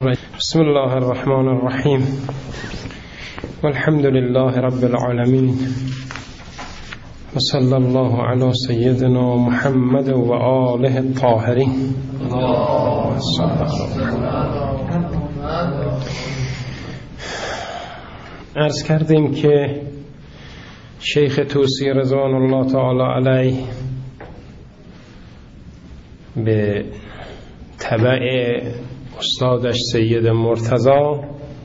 بسم الله الرحمن الرحیم والحمد لله رب العالمین و صلی الله علی سیدنا محمد و آله الطاهرین. عرض کردیم که شیخ طوسی رضوان الله تعالی علیه به تبع استادش سید مرتضی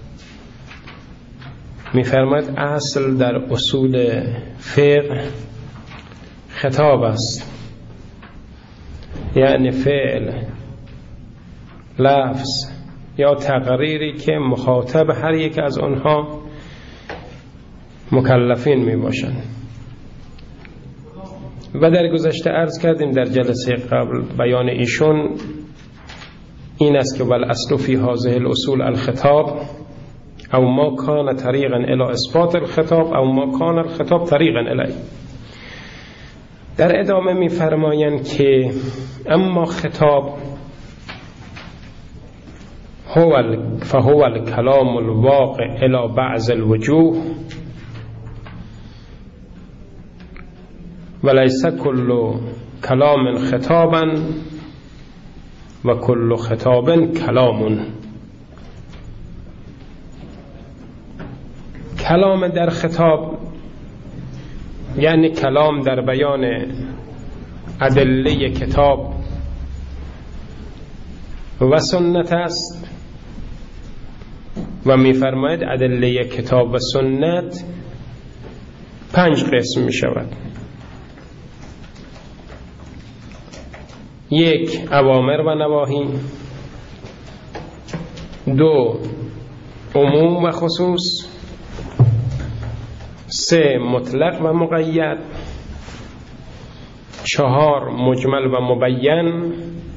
می‌فرماید اصل در اصول فقه خطاب است، یعنی فعل، لفظ یا تقریری که مخاطب هر یک از آنها مکلفین می باشند. و در گذشته عرض کردیم در جلسه قبل بیان ایشون این است که والاصل فی هذه الاصول الخطاب او ما کان طریقا الی اثبات الخطاب او ما کان الخطاب طریقا الی. در ادامه می فرمایند که اما خطاب فهو الكلام الواقع الی بعض الوجوه وليس كل كلام خطابا و كل خطاب کلام. کلام در خطاب یعنی کلام در بیان ادله کتاب و سنت است و می‌فرماید ادله کتاب و سنت 5 قسم می شود. 1 اوامر و نواهی، 2 عموم و خصوص، 3 مطلق و مقید، 4 مجمل و مبین،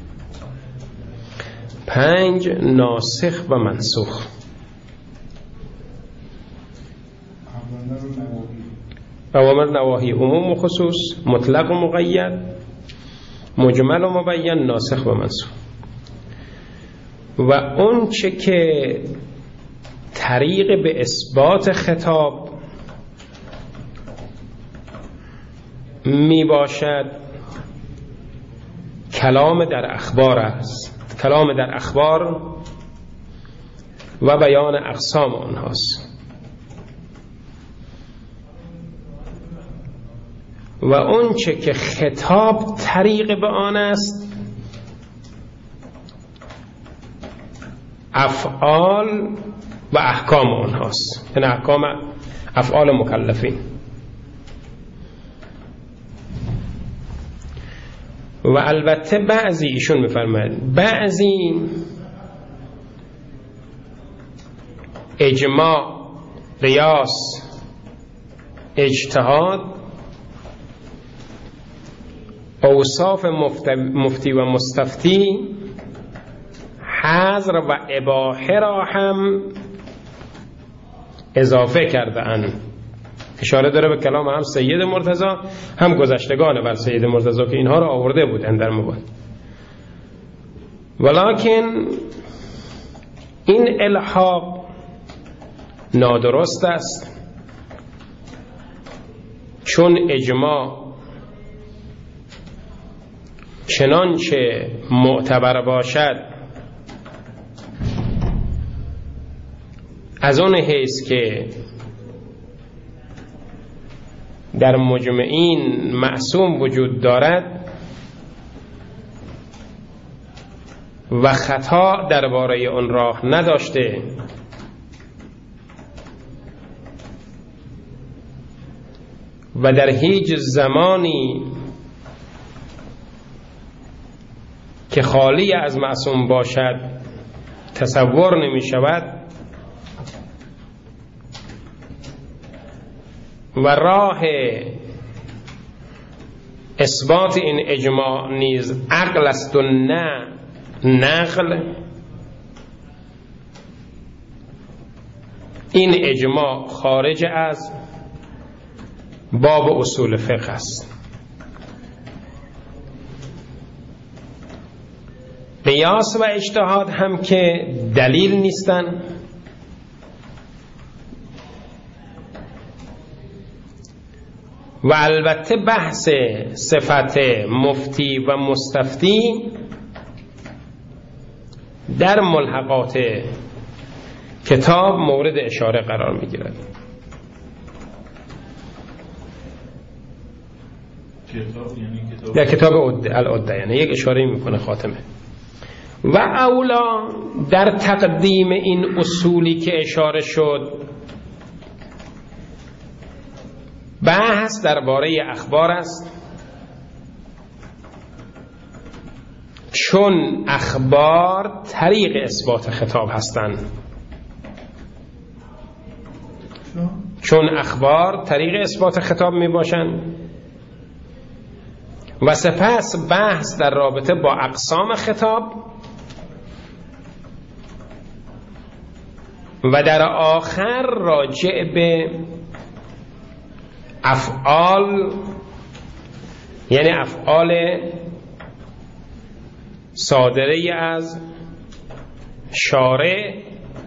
5 ناسخ و منسوخ. اوامر نواهی عموم و خصوص، مطلق و مقید، مجمل و مبین، ناسخ و منسوخ. و اون چه که طریق به اثبات خطاب می باشد کلام در اخبار است، کلام در اخبار و بیان اقسام آنهاست. و اون چه که خطاب طریق به آن است افعال و احکام آنهاست، یعنی احکام افعال مکلفین. و البته بعضی ایشون میفرماید بعضی اجماع، قیاس، اجتهاد، اوصاف مفتی و مستفتی، حظر و اباحه را هم اضافه کرده اند. اشاره داره به کلام هم سید مرتضی هم گذشتگان بر سید مرتضی که اینها را آورده بودند در مبان. ولکن این الحاق نادرست است، چون اجماع چنانچه معتبر باشد از اون حیث که در مجمعین معصوم وجود دارد و خطا درباره آن راه نداشته و در هیچ زمانی که خالی از معصوم باشد تصور نمی شود و راه اثبات این اجماع نیز عقل است و نه نقل، این اجماع خارج از باب اصول فقه است. به قیاس و اجتهاد هم که دلیل نیستن، و البته بحث صفت مفتی و مستفتی در ملحقات کتاب مورد اشاره قرار می گیرد. در کتاب العده یعنی یک اشاره میکنه خاتمه. و اولا در تقدیم این اصولی که اشاره شد بحث درباره اخبار است، چون اخبار طریق اثبات خطاب هستند. چون اخبار طریق اثبات خطاب می باشند و سپس بحث در رابطه با اقسام خطاب و در آخر راجع به افعال، یعنی افعال صادره از شارع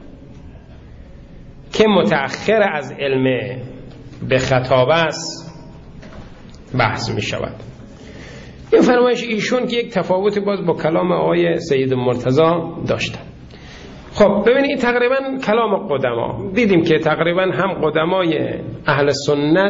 که متأخر از علم به خطاب است بحث می شود. این فرمایش ایشون که یک تفاوتی باز با کلام آقای سید مرتضی داشتن. خب ببینید تقریبا کلام قدما دیدیم که تقریبا هم قدمای اهل سنت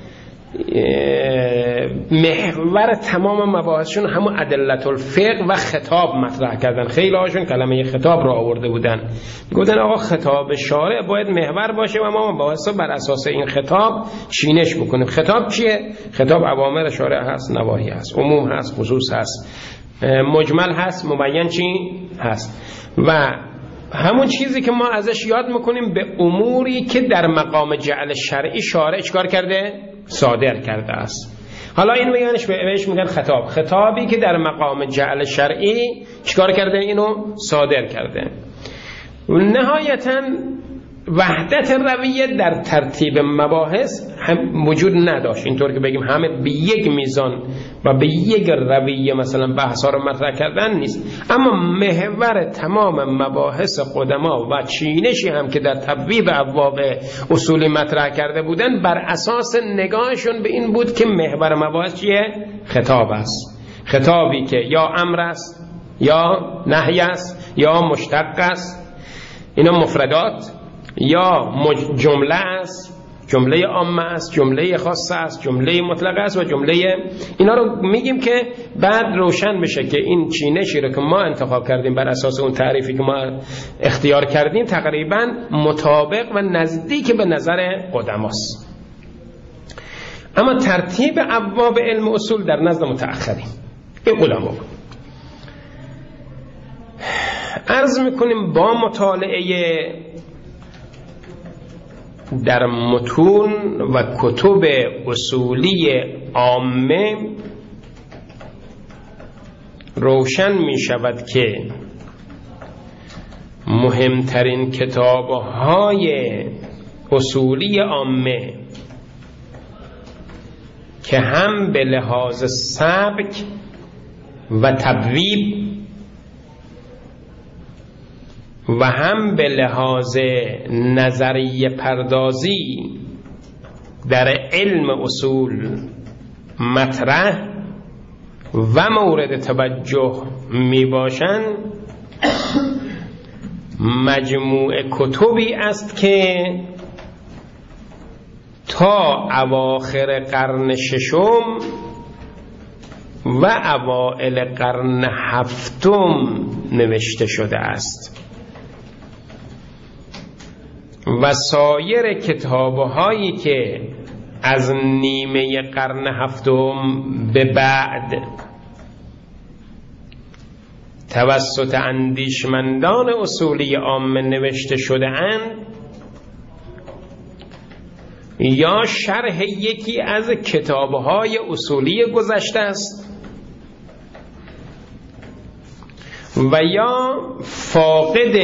محور تمام مباحثشون همون ادلت الفقه و خطاب مطرح کردن. خیلی هاشون کلمه خطاب را آورده بودن، گفتن آقا خطاب شارع باید محور باشه و ما مباحث بر اساس این خطاب چینش بکنیم. خطاب چیه؟ خطاب اوامر شارع هست، نواهی هست، عموم هست، خصوص هست، مجمل هست، مبین چی هست، و همون چیزی که ما ازش یاد میکنیم به اموری که در مقام جعل شرعی شارع چکار کرده؟ صادر کرده است. حالا این بهش میگن خطاب، خطابی که در مقام جعل شرعی چکار کرده؟ اینو صادر کرده. نهایتاً وحدت رویه در ترتیب مباحث هم وجود نداشت، اینطور که بگیم همه به یک میزان و به یک رویه مثلا بحثا رو مطرح کردن نیست، اما محور تمام مباحث قدما و چینشی هم که در تبویب ابواب اصولی مطرح کرده بودن بر اساس نگاهشون به این بود که محور مباحث چیه؟ خطاب است. خطابی که یا امر است یا نهی است یا مشتق است، اینا مفردات، یا جمله است، جمله عامه است، جمله خاصه است، جمله مطلقه است و جمله، اینا رو میگیم که بعد روشن بشه که این چینشی رو که ما انتخاب کردیم بر اساس اون تعریفی که ما اختیار کردیم تقریبا مطابق و نزدیک به نظر قدماست. اما ترتیب ابواب علم اصول در نزد متأخرین این علما عرض میکنیم با مطالعه در متون و کتب اصولی عامه روشن می شود که مهمترین کتاب‌های اصولی عامه که هم به لحاظ سبک و تبویب و هم به لحاظ نظریه پردازی در علم اصول مطرح و مورد توجه می باشند مجموع کتبی است که تا اواخر قرن ششم و اوائل قرن هفتم نوشته شده است و سایر کتاب‌هایی که از نیمه قرن هفتم به بعد توسط اندیشمندان اصولی عامه نوشته شده اند یا شرح یکی از کتاب‌های اصولی گذشته است و یا فاقد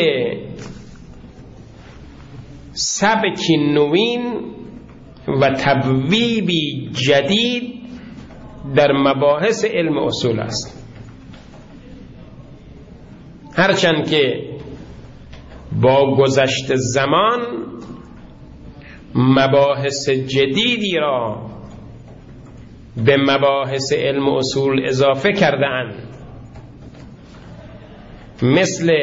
سبکی نوین و تبویبی جدید در مباحث علم اصول است. هرچند که با گذشت زمان مباحث جدیدی را به مباحث علم و اصول اضافه کرده‌اند، مثل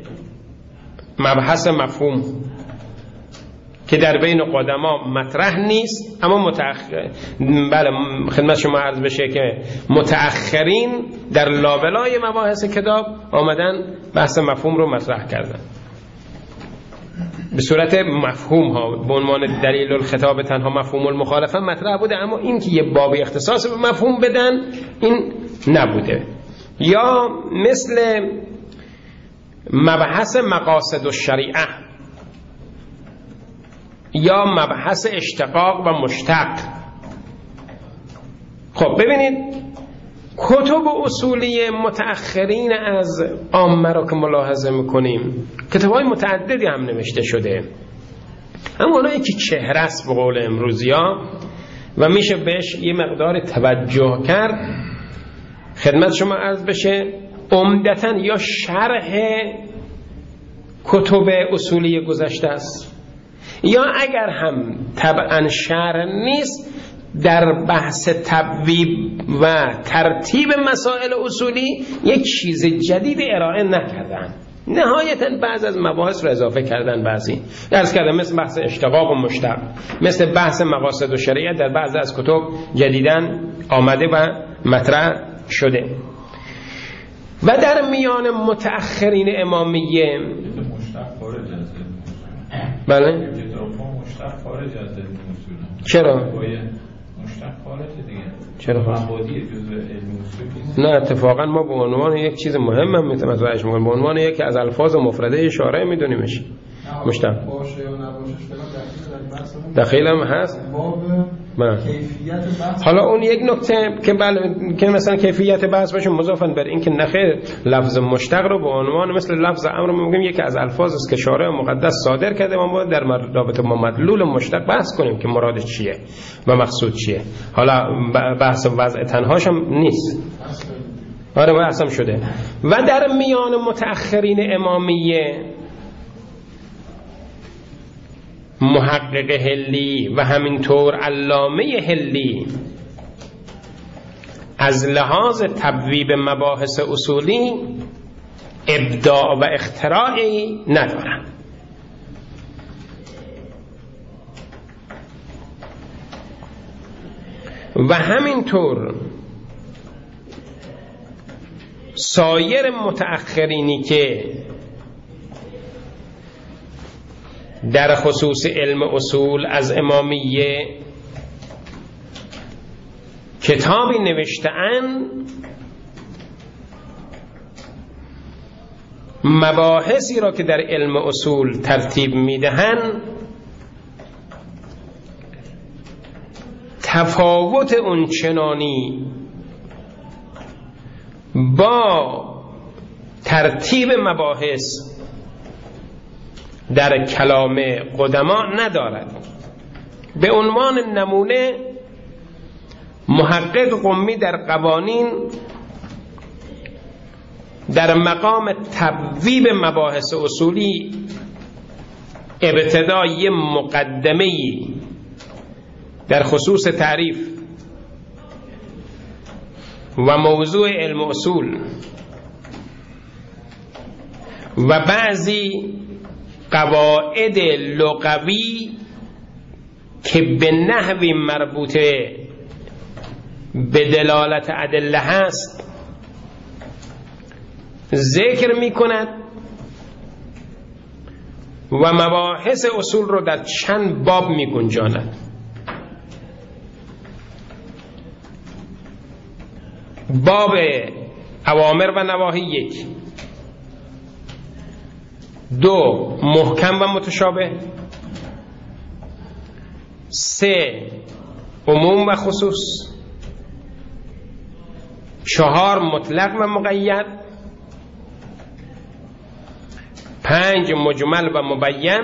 مبحث مفهوم که در بین قدما مطرح نیست، اما بله خدمت شما عرض بشه که متأخرین در لابلای مباحث کتاب آمدن بحث مفهوم رو مطرح کردن به صورت مفهوم ها، به عنوان دلیل الخطاب تنها مفهوم المخالفه مطرح بوده، اما این که یه بابی اختصاص به مفهوم بدن این نبوده. یا مثل مبحث مقاصد الشریعه یا مبحث اشتقاق و مشتق. خب ببینید کتب اصولی متأخرین از عامه رو که ملاحظه میکنیم کتاب‌های متعددی هم نوشته شده، اما اونایی که چهره است به قول امروزی‌ها و میشه بهش یه مقدار توجه کرد، خدمت شما عرض بشه عمدتاً یا شرح کتب اصولی گذشته است، یا اگر هم طبعاً شرح نیست در بحث تبویب و ترتیب مسائل اصولی یک چیز جدید ارائه نکردن، نهایتاً بعض از مباحث رو اضافه کردن. بعضی درس کردن مثل بحث اشتقاق و مشتق، مثل بحث مقاصد و شریعت در بعض از کتب جدیداً آمده و مطرح شده. و در میان متأخرین امامیه بله چرا؟ چرا؟ نه اتفاقا ما به عنوان یک چیز مهم هم متوجه می‌کنیم، به عنوان یکی از الفاظ مفرده اشاره می‌دونیمش. مشتق باشه یا نباشه دخیل هم هست. حالا اون یک نکته که که مثلا کیفیت بحث باشه مضافاً بر این که نخیر لفظ مشتق رو به عنوان مثل لفظ امر میگیم یکی از الفاظ است که شارع مقدس صادر کرده و ما در رابطه با مدلول مشتق بحث کنیم که مراد چیه و مقصود چیه. حالا بحث وضع تنهاش هم نیست، آره بحث هم شده. و در میان متأخرین امامیه محقق هلی و همینطور علامه هلی از لحاظ تبویب مباحث اصولی ابداع و اختراعی ندارند. و همینطور سایر متأخرینی که در خصوص علم اصول از امامیه کتابی نوشته‌اند، مباحثی را که در علم اصول ترتیب میدهند تفاوت اون چنانی با ترتیب مباحث در کلام قدما ندارد. به عنوان نمونه محقق قمی در قوانین در مقام تبویب مباحث اصولی ابتدای مقدمه‌ای در خصوص تعریف و موضوع علم اصول و بعضی قواعد لغوی که به نحوی مربوطه به دلالت ادله هست ذکر می کند و مباحث اصول رو در چند باب می گنجاند. باب اوامر و نواهی 1، 2 محکم و متشابه، 3 عموم و خصوص، 4 مطلق و مقید، 5 مجمل و مبین،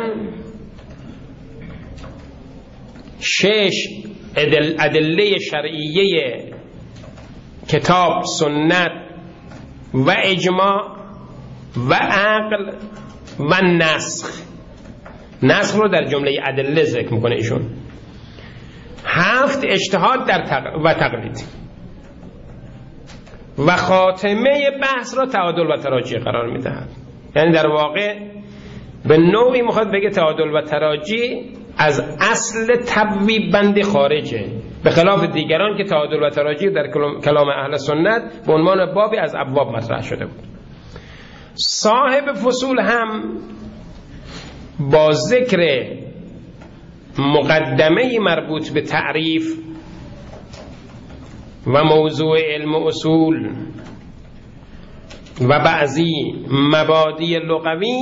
6 ادله شرعیه کتاب سنت و اجماع و عقل و نسخ رو در جمله ادله ذکر میکنه ایشون. 7 اجتهاد و تقلید و خاتمه بحث را تعادل و تراجی قرار میدهد. یعنی در واقع به نوعی میخواد بگه تعادل و تراجی از اصل تبویب بندی خارجه، به خلاف دیگران که تعادل و تراجی در کلام اهل سنت به عنوان بابی از ابواب مطرح شده بود. صاحب فصول هم با ذکر مقدمه مربوط به تعریف و موضوع علم و اصول و بعضی مبادی لغوی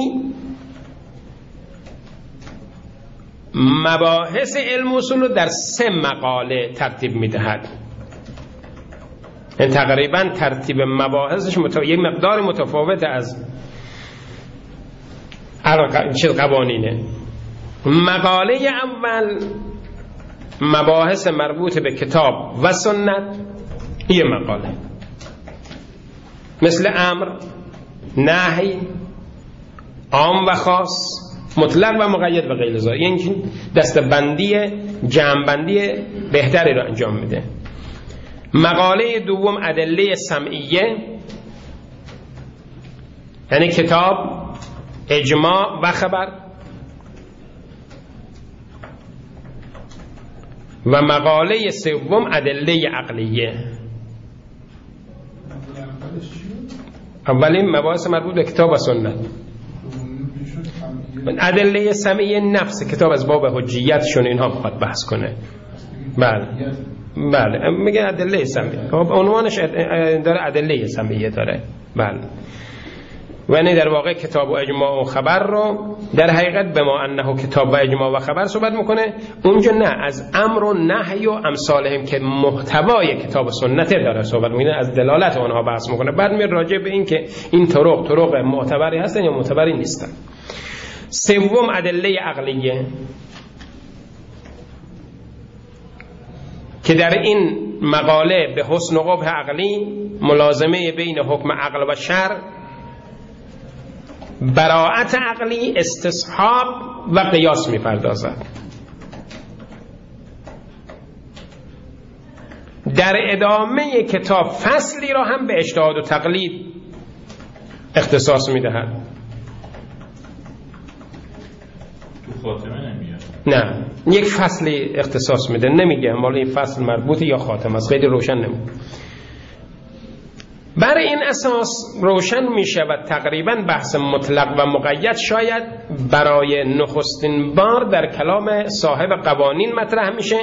مباحث علم و اصول رو در 3 مقاله ترتیب میدهد. این تقریبا ترتیب مباحثش یک مقدار متفاوت از قوانینه. مقاله اول مباحث مربوط به کتاب و سنت، یه مقاله مثل امر، نهی، عام و خاص، مطلق و مقید و غیر ذالک. یعنی دستبندی جمع‌بندی بهتری رو انجام میده. مقاله دوم ادله سمعیه، یعنی کتاب، اجماع و خبر. و مقاله سوم ادله عقلیه. اولین مباحث مربوط به کتاب و سنت. ادله سمعیه نفس کتاب از باب حجیتشون اینها بخواد بحث کنه. بله میگه ادله سمعیه، عنوانش داره ادله سمعیه داره. بله و نه در واقع کتاب و اجماع و خبر رو در حقیقت به ما انه کتاب و اجماع و خبر صحبت میکنه. اونجا نه، از امر و نهی و امثالهم که محتوای کتاب و سنت داره صحبت میکنه، از دلالت اونها بحث میکنه. بعد می راجع به این که این طرق معتبری هستن یا معتبری نیستن. سوم ادله عقلیه که در این مقاله به حسن و قبح عقلی، ملازمه بین حکم عقل و شرع، براءت عقلی، استصحاب و قیاس می‌پردازد. در ادامه کتاب فصلی را هم به اجتهاد و تقلید اختصاص می‌دهد. تو خاتمه نمیاد؟ نه، یک فصلی اختصاص میده، نمیگه مال این فصل مربوطه یا خاتمه است، خیلی روشن نمیده. بر این اساس روشن می شود تقریبا بحث مطلق و مقید شاید برای نخستین بار در کلام صاحب قوانین مطرح میشه.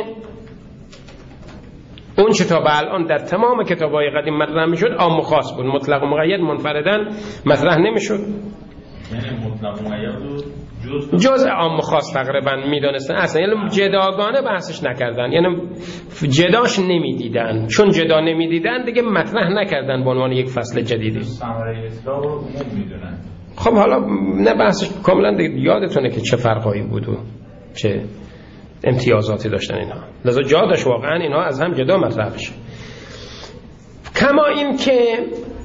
اون چه تا به الان در تمام کتاب‌های قدیم مطرح میشد عام و خاص بود، مطلق و مقید منفرداً مطرح نمیشد. یعنی مطلق و مقید جزء عام و خاص تقریبا میدونستن، اصلا یعنی جداگانه بحثش نکردن، یعنی جداش نمیدیدن. چون جدا نمیدیدن دیگه مطرح نکردن به عنوان یک فصل جدیدی. ثمره اصلاح رو عموم میدونن. خب حالا نه بحثش کاملا یادتونه که چه فرقایی بود و چه امتیازاتی داشتن اینها، لذا جا داشت واقعا اینها از هم جدا مطرح بشه. کما این که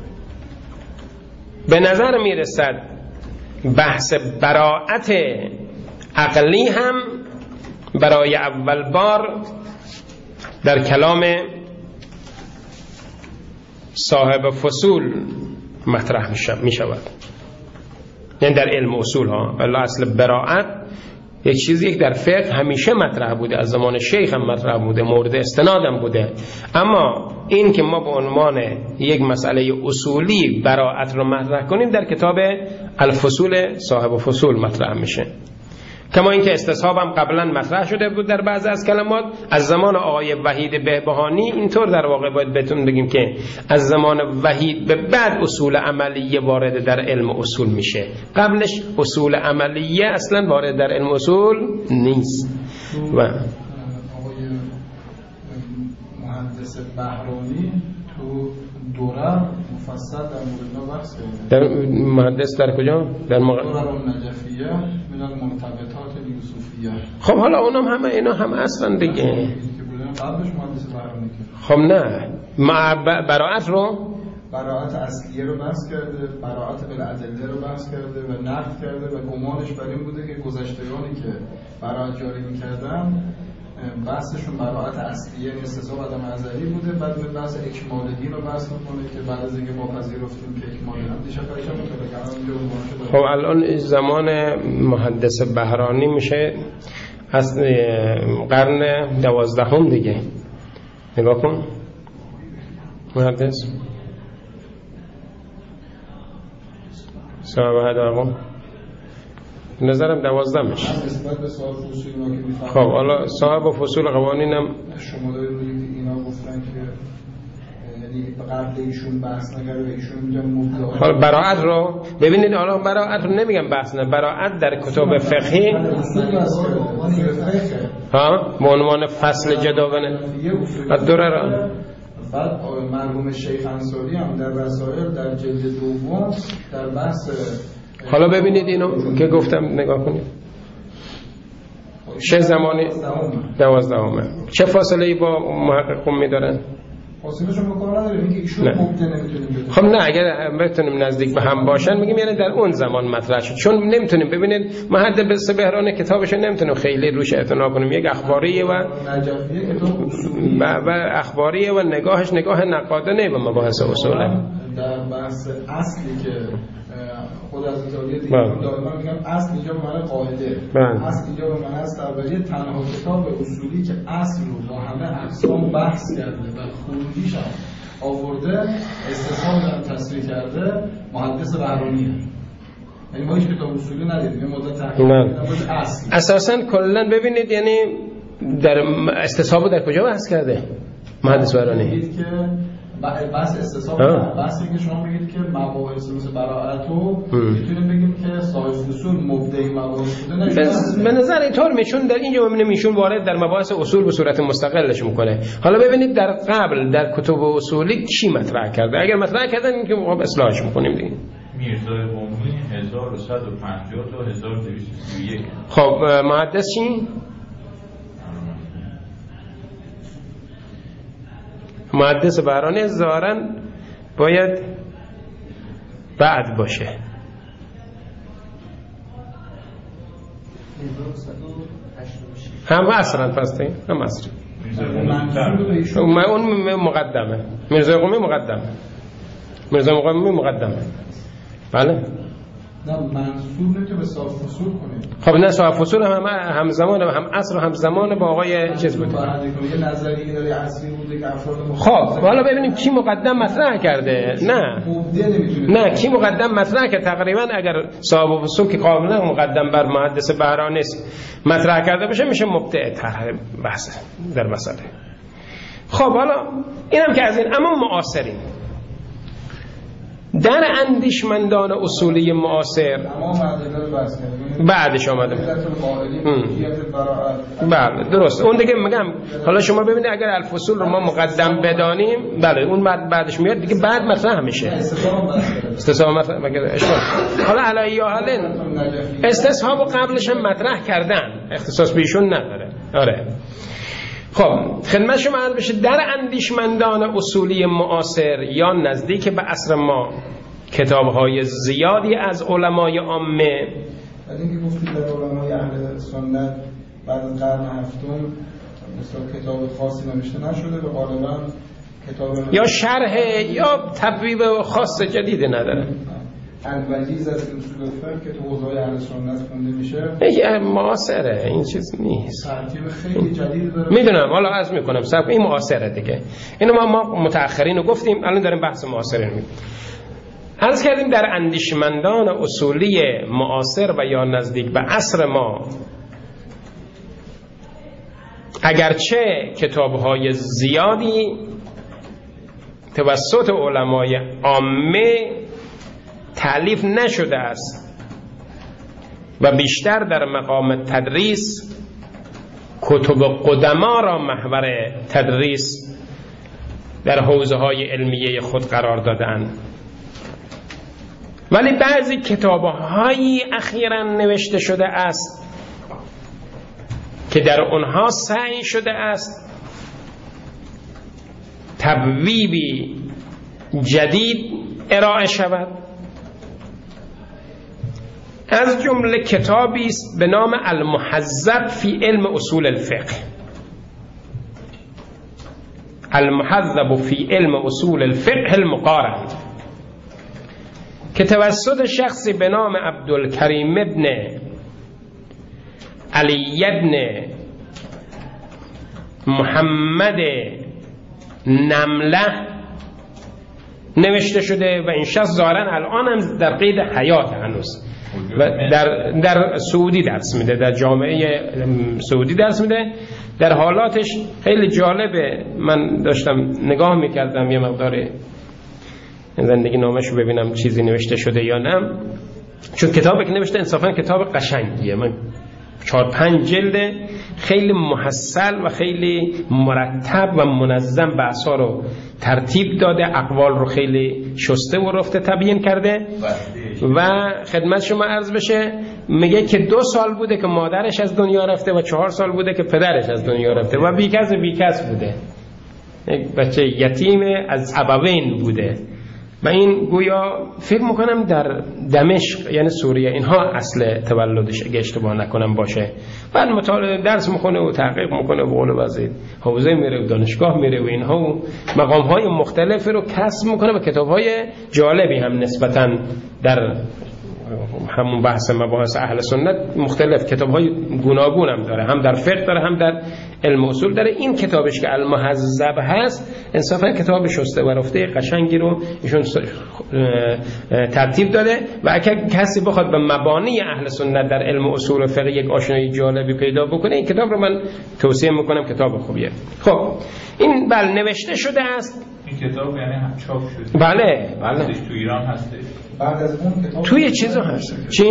به نظر میرسد بحث براءت عقلی هم برای اول بار در کلام صاحب فصول مطرح می شود، یعنی در علم اصول ها. والله اصل براءت یک چیزی که در فقه همیشه مطرح بوده، از زمان شیخ هم مطرح بوده، مورد استنادم بوده. اما این که ما به عنوان یک مسئله اصولی براءت رو مطرح کنیم در کتاب الفصول صاحب فصول مطرح میشه. کما اینکه استصحاب هم قبلا مطرح شده بود در بعضی از کلمات از زمان آقای وحید بهبهانی. اینطور در واقع باید بهتون بگیم که از زمان وحید به بعد اصول عملیه وارد در علم اصول میشه، قبلش اصول عملیه اصلا وارد در علم اصول نیست. و آقای مهندس بهرانی تو دوره مفصل در مورد بحث در مهندس در کجا؟ در دوره النجفیه من المرتبطات یوسفیه. خب حالا اونم همه اینا هم اصلا دیگه که بودن قبلش مهندس بهرانی. خب نه، براءت رو براعت اصلیه رو بحث کرده، براعت بالادله رو بحث کرده و نقد کرده و گمانش بر این بوده که گذشتگانی که براعت جاری می‌کردن بحثشون براعت اصلیه استثناء عدم ازلی بوده. بعد به بحث اکمال دین رو بحث می‌کنه که بعد از اینکه ما پذیرفتیم که اکمال دین دیشب فرشته مطالعه کردن. خب الان زمان محدث بهرانی میشه از قرن 12 دیگه. نگاه کن محدث صاحب هدارقم نظرم 12 میشه. نسبت به صاحب فصول ما که میفهمم. خب حالا صاحب فصول قوانینم شما دارید اینا گفتن که یعنی قبل ایشون بحث نکرده و ایشون میگن مبدع. حالا براعت رو ببینید، حالا براعت رو نمیگم بحث نه، براعت در کتب فقهی ها به عنوان فصل جداگانه الدره را. بعد مرحوم شیخ انصاری هم در رسائل در جلد دوم در بحث حالا ببینید اینو که گفتم نگاه کنید چه زمانی 12 چه فاصله ای با محقق قمی دارن؟ فاصلهشون با کار نداره، اینکه ایشون مبدع نمیتونیم. خب نه اگر بتونیم نزدیک به هم باشن میگیم یعنی در اون زمان مطرح شد، چون نمیتونیم ببینید محدث بهران کتابش نمیتونیم خیلی روش اعتنا کنیم، یک اخباریه و نجفیه کتاب اصولی و اخباریه و نگاهش نگاه نقادانه به مباحث اصوله. در بحث اصلی که خود از ایتالیا دیگه دائما میگم اصل اینجا به معنی قاعده، اصل اینجا به معنی است اولیه تنها کتاب اصولی که اصل رو با همه اقسام بحث کرده و خروجیش هم آورده استثناء هم تصریح کرده محدث بهرانیه. یعنی ما هیچ کتاب اصولی ندیدیم یه مدت تحقیق کردیم اصل اساسا کلا ببینید یعنی در استصحاب در کجا بحث کرده محدث بهرانی که بحث استصحاب بحثی که شما میگید که مباحث مثل براءت رو میتونیم بگیم که صاحب فصول مبدعی مباحث بوده نشده. به نظر اینطور میشون در اینجا ببینیم ایشون وارد در مباحث اصول به صورت مستقلش میکنه. حالا ببینید در قبل در کتب اصولی چی مطرح کرده، اگر مطرح کردن این که خب اصلاحش میکنیم دیگه. میرزای قمی 1150 تا 1231. خب محدث چی؟ محدث بهرانی ظاهراً باید بعد باشه. هم عصرن پس دیگه هم عصر. اون مقدمه میرزای قمی مقدمه. میرزای قمی مقدمه. بله. نه منصوب نمیشه به صاحب فصول کنید. خب نه صاحب فصول هم زمان هم عصر و هم زمان با آقای چیز بود. یه نظریه داره عصری بوده که افراد خب حالا ببینیم کی مقدم مطرح کرده. نه کی مقدم مطرح کرده. تقریبا اگر صاحب فصول که قابلا مقدم بر محدث بهرانی است مطرح کرده باشه میشه مبدع طرح بحث در مسئله. خب حالا اینم که از این اما معاصرین در اندیشمندان اصولی معاصر بعدش آمده. بله درست. اون دیگه میگم حالا شما ببینید اگر الفصول رو ما مقدم بدانیم بله اون بعدش میاد دیگه بعد مطرح میشه. استصحاب مطرح مگر اشکال. حالا علی حال استصحاب قبلش هم مطرح کردن، اختصاص به ایشون نداره. آره. خب خدمت شما عرض بشه در اندیشمندان اصولی معاصر یا نزدیک به عصر ما کتاب‌های زیادی از علمای عامه بعد اینکه گفتید در علمای اهل سنت بعد از قرن هفتم مثلا کتاب خاصی نوشته نشده و غالبا کتاب یا شرح یا تبویب خاص جدیدی نداره. الوجیز از اصول فقه که تو حوزه‌های اهل سنت خونده میشه این معاصره، این چیز نیست. ترتیب خیلی جدید داره. میدونم حالا عرض میکنم صاحب این معاصره دیگه. اینو ما متأخرین رو گفتیم، الان داریم بحث معاصرین میکنیم. عرض کردیم در اندیشمندان اصولی معاصر و یا نزدیک به عصر ما اگرچه کتاب‌های زیادی توسط علمای عامه تألیف نشده است و بیشتر در مقام تدریس کتب قدما را محور تدریس در حوزه‌های علمیه خود قرار دادند، ولی بعضی کتاب‌هایی اخیراً نوشته شده است که در آنها سعی شده است تبویبی جدید ارائه شود. از جمله کتابی است به نام المحذب فی علم اصول الفقه. المحذب فی علم اصول الفقه المقارن که توسط شخصی به نام عبدالکریم ابن علی ابن محمد نمله نوشته شده و این شخص ظاهراً الان هم در قید حیات هنوز و در سعودی درس میده، در جامعه سعودی درس میده. در حالاتش خیلی جالبه. من داشتم نگاه میکردم یه مقدار زندگی نامش رو ببینم چیزی نوشته شده یا نه، چون کتابی که نوشته انصافا کتاب قشنگیه. من 4-5 جلد خیلی محصل و خیلی مرتب و منظم بحثا رو ترتیب داده، اقوال رو خیلی شسته و رفته تبیین کرده. و خدمت شما عرض بشه میگه که 2 سال بوده که مادرش از دنیا رفته و 4 سال بوده که پدرش از دنیا رفته و بیکس بوده، یک بچه یتیم از ابوین بوده. و این گویا فکر میکنم در دمشق یعنی سوریه اینها اصل تولدش اگه اشتباه نکنم باشه. بعد مطالعه درس میکنه و تحقیق میکنه و قول وزید حوزه میره و دانشگاه میره و اینها و مقامهای مختلفی رو کسب میکنه و کتابهای جالبی هم نسبتاً در همون بحث مباحث اهل سنت مختلف کتابهای گوناگون هم داره، هم در فقه داره هم در علم اصول داره. این کتابش که المحذب هست انصافا کتاب شسته و رفته قشنگی رو ایشون ترتیب داده و اگر کسی بخواد به مبانی اهل سنت در علم اصول فقه یک آشنایی جالبی پیدا بکنه این کتاب رو من توصیه میکنم، کتاب خوبیه. خب این نوشته شده است. این کتاب یعنی هم چاپ شده؟ بله. تو ایران هستش؟ بعد از اون کتاب توی چیزا هست. چی؟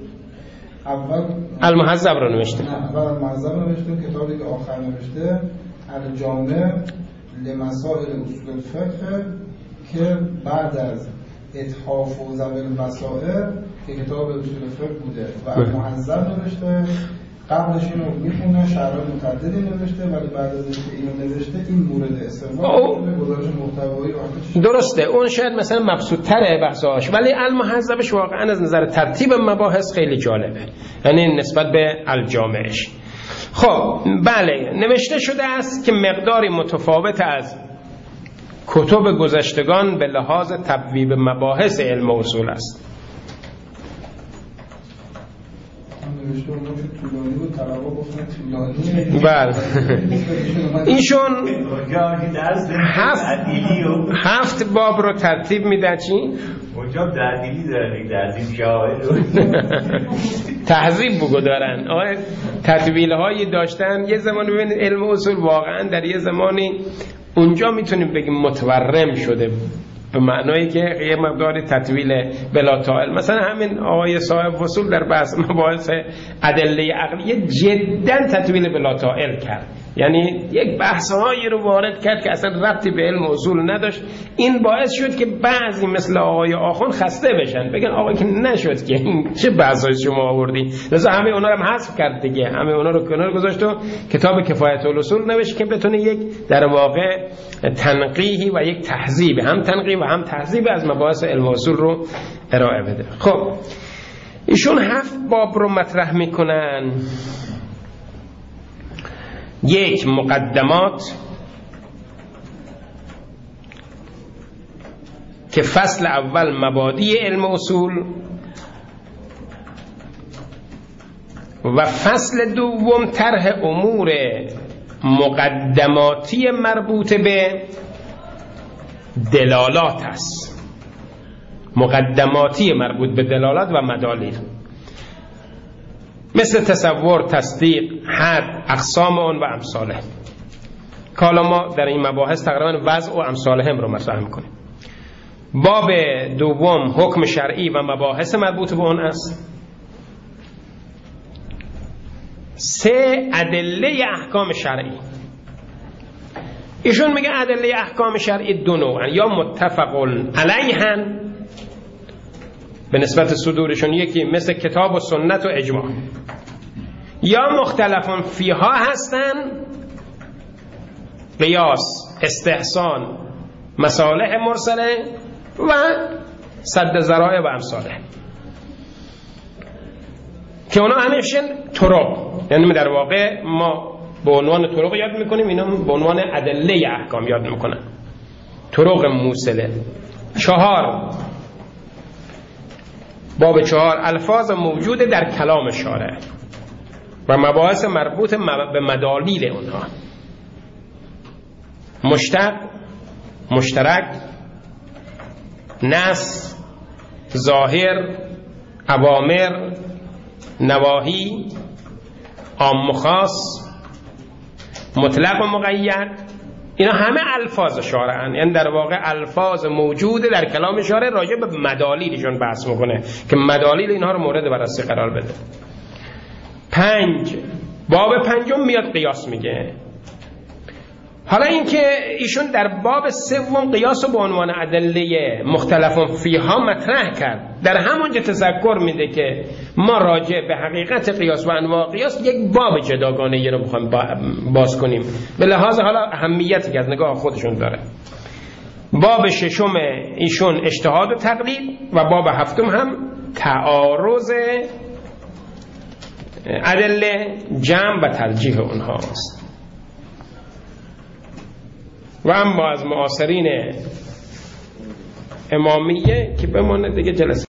اول المحذب رو نوشته. نه، اول المحذب رو نوشته، کتابی که آخر نوشته الجامع لمسائل اصول الفقه که بعد از اتحاف و ذوی المسائل که کتاب اصول الفقه بوده و المحذب نوشته. قبلش اینو میخونه شرایط متعددی نوشته ولی بعد از اینکه اینو نوشته این مورد استفاده به گزارش محتوایی درسته. اون شاید مثلا مبسوط تره بحثاش ولی المحذبش واقعا از نظر ترتیب مباحث خیلی جالبه، یعنی نسبت به الجامعش. خب بله نوشته شده است که مقداری متفاوت از کتب گذشتگان به لحاظ تبویب مباحث علم اصول است. بله ایشون 7 باب رو ترتیب میدن. چی؟ اونجا تعدیلی دارن، تعدیل شاهد تهذیب بگو دارن. تطویل هایی داشتن یه زمانی ببینید علم اصول واقعا در یه زمانی اونجا میتونیم بگیم متورم شده به معنایی که یه مقداری تطویل بلا طائل. مثلا همین آقای صاحب فصول در بحث مباحث ادله عقلیه جدا تطویل بلا طائل کرد، یعنی یک بحث‌هایی رو وارد کرد که اصلا ربطی به علم اصول نداشت. این باعث شد که بعضی مثل آقای آخوند خسته بشن، بگن آقای که نشد که این چه بحثایی شما آوردی، لذا همه اونا رو هم حذف کرد دیگه، همه اونا رو کنار گذاشت و کتاب کفایت الاصول نوشت که بتونه یک در واقع تنقیحی و یک تهذیب، هم تنقیح و هم تهذیب از مباحث علم اصول رو ارائه بده. خب ایشون 7 باب رو مطرح میکنن. 1 مقدمات که فصل اول مبادی علم اصول و فصل دوم طرح امور مقدماتی مربوط به دلالات است. مقدماتی مربوط به دلالات و مدالیل مثل تصور، تصدیق، حد، اقسام اون و امثاله. کالا ما در این مباحث تقریبا وضع و امثاله هم رو مطرح میکنیم. باب دوم حکم شرعی و مباحث مربوط به اون است. 3 ادله احکام شرعی. ایشون میگه ادله احکام شرعی 2 نوعن، یا متفق علیهن به نسبت صدورشون، یکی مثل کتاب و سنت و اجماع، یا مختلفون فیها هستن، قیاس، استحسان، مصالح مرسله و سد ذرائع و امثاله که اونا همیشن طرق، یعنی در واقع ما به عنوان طرق یاد میکنیم، اینا به عنوان ادله احکام یاد میکنن، طرق موصله. 4 باب 4 الفاظ موجود در کلام شارع و مباحث مربوط به مدالیل اونها. مشتق، مشترک، نص، ظاهر، اوامر، نواهی، عام و خاص، مطلق و مقید، اینا همه الفاظ شارعن، یعنی در واقع الفاظ موجود در کلام شارع راجع به مدالیلشون بحث میکنه که مدالیل اینها رو مورد بررسی قرار بده. 5 باب 5 میاد قیاس میگه. حالا اینکه ایشون در باب 3 قیاس رو به عنوان ادله مختلف فیها مطرح کرد، در همونجا تذکر میده که ما راجع به حقیقت قیاس و انواع قیاس یک باب جداگانه رو میخوایم باز کنیم، به لحاظ حالا اهمیتی که از نگاه خودشون داره. باب 6 ایشون اجتهاد و تقلید و باب 7 هم تعارض ادله، جمع و ترجیح اونها است. و اما از معاصرین امامیه که بمانه دیگه جلسه